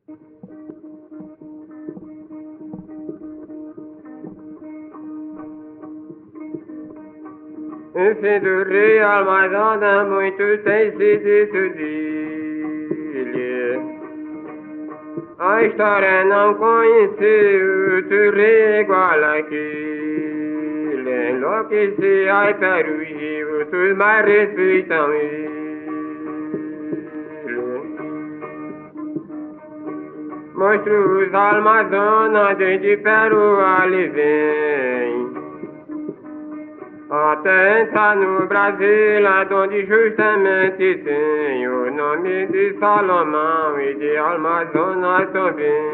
Enfim do real, mas anda muito tem sido dele. A história não conheceu outro rei igual aquele. Enlouquece, ai, para o rio, todos mais respeitam ele. Monstros Amazonas, desde Peru ali vem. Até entrar no Brasil, onde justamente tem o nome de Salomão e de Amazonas também.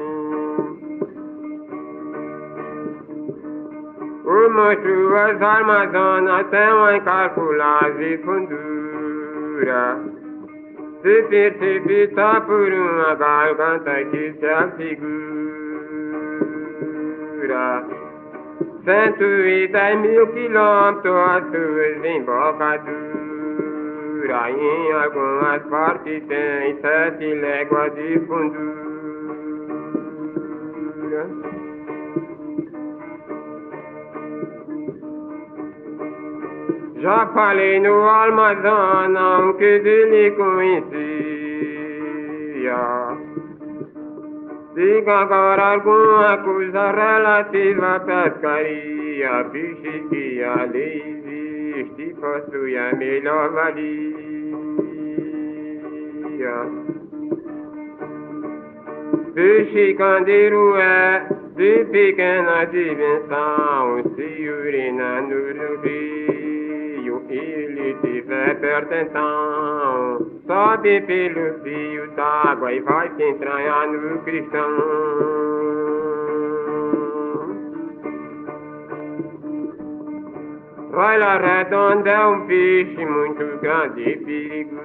O monstro das Amazonas tem uma incalculável fundura, se precipita por uma garganta que se afigura. 110.000 quilômetros a sua desembocadura, em algumas partes tem 7 léguas de fundura. Já falei no Amazonas o que dele conhecia. Diga agora alguma coisa relativa à pescaria. Peixe que ali existe possui a melhor valia. Peixe candeiro é de pequena dimensão. Se urina no rio, ele tiver perto então, sobe pelo fio d'água e vai se entranhar no cristão. Vai lá redonda, é um peixe muito grande e perigoso.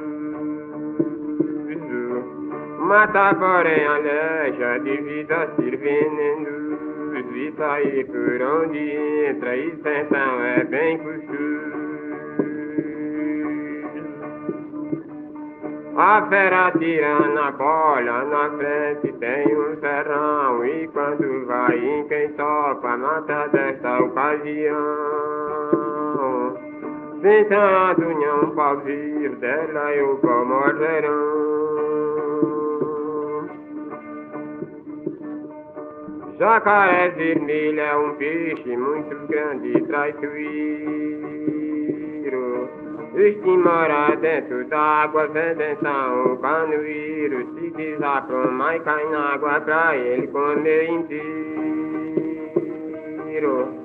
Mata porém aleja de vida ser venenoso. E sair por onde entra, isso então é bem custoso. A fera tira na bola, na frente tem um ferrão. E quando vai em quem topa, mata desta ocasião. Sentado em um pau vir dela e o pau morderão. Jacaré vermelho é um peixe muito grande e traiçoeiro. Este mora dentro d'água, vendo então o canoeiro. Se desaproma e cai na água pra ele comer inteiro.